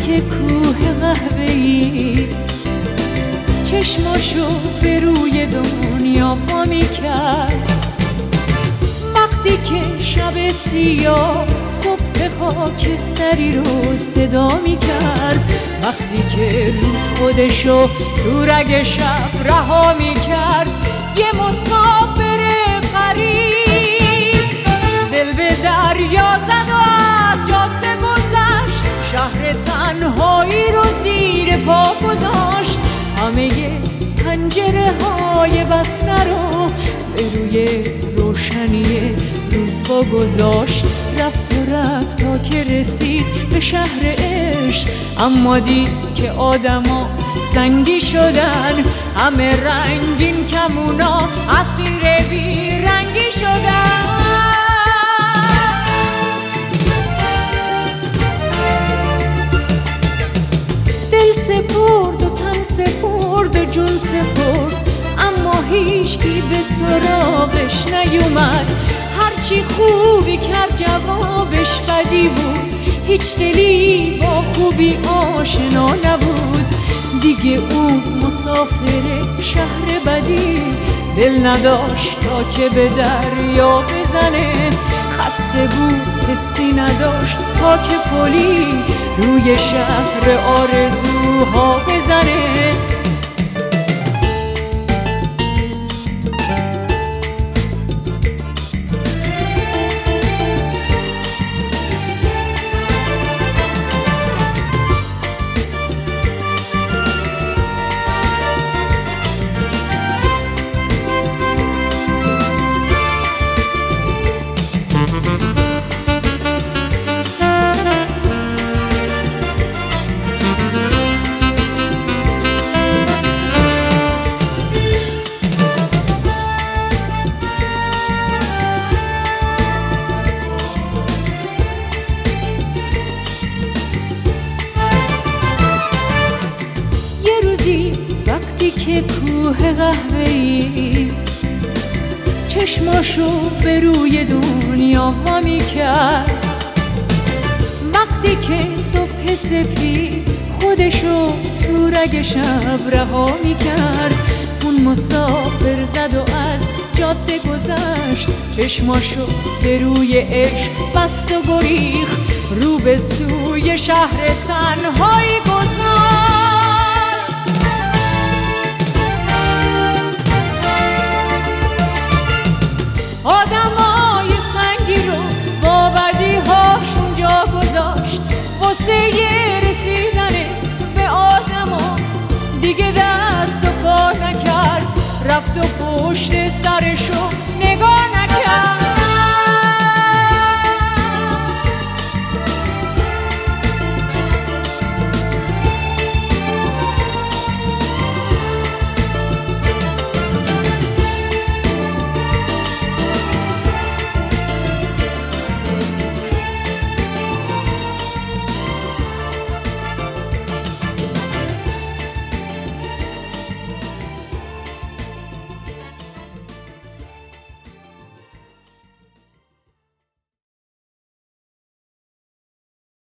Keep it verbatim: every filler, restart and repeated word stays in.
که کوه قهوه‌ای چشماشو به روی دنیا وا می‌کرد. وقتی که شب سیاه صبح خاکستری رو صدا می‌کرد، وقتی که روز خودشو تو رگ شب رها می‌کرد. یه مسافر غریب دل به دریا زد و از جاده گذشت، شهر تنهایی رو زیر پا گذاشت. همه پنجره های بسته رو به روی روشنی روز با گذاشت. رفت و رفت تا که رسید به شهر عشق، اما دید که آدما زنگی شدن، همه رنگین کمونا اسیر بی رنگی شدن. دل سپرد و تن سپرد و جون سپرد، اما هیچکی به سراغش نیومد. هرچی خوبی کرد جوابش بدی بود، هیچ دلی با خوبی آشنا نبود. دیگه اون مسافر شهر بدی دل نداشت تا که به دریا بزنه. خسته بود حسی نداشت تا که پلی روی شهر آرزوها بزنه. وقتی که کوه قهوه‌ای چشماشو به روی دنیا وا می‌کرد، وقتی که صبح سفید خودشو تو رگ شب رها می‌کرد. اون مسافر زد و از جاده گذشت، چشماشو به روی عشق بست و گریخت، رو به سوی شهر تنهایی گذاشت. آدمای سنگی رو با بدی‌هاشون جا گذاشت، واسه رسیدن به آدما دیگه دست و پا نکرد. رفت و پشت سرشو